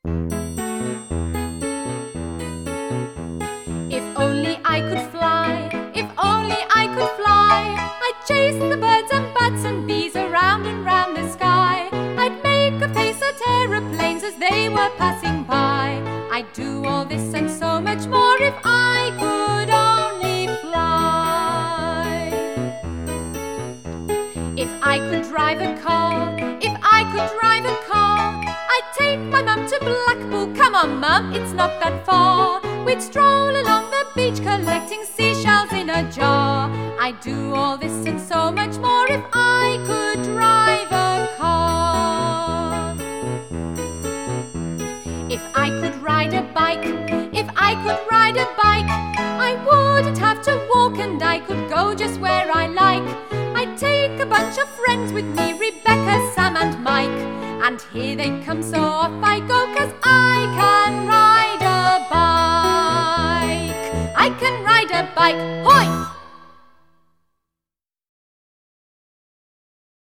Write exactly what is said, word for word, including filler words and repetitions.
If only I could fly, if only I could fly, I'd chase the birds and bats and bees around and round the sky. I'd make a face at aeroplanes as they were passing by. I'd do all this and so much more if I could only fly. If I could drive a car, if I could drive a car, I'd take my mum to Blackpool. Come on, mum, it's not that far. We'd stroll along the beach collecting seashells in a jar. I'd do all this and so much more if I could drive a car. If I could ride a bike, if I could ride a bike, I wouldn't have to walk and I could go just where I like. I'd take a bunch of friends with me, Rebecca, Sam and Mike, and here they come, so off I go, 'cause I can ride a bike. I can ride a bike, hoi!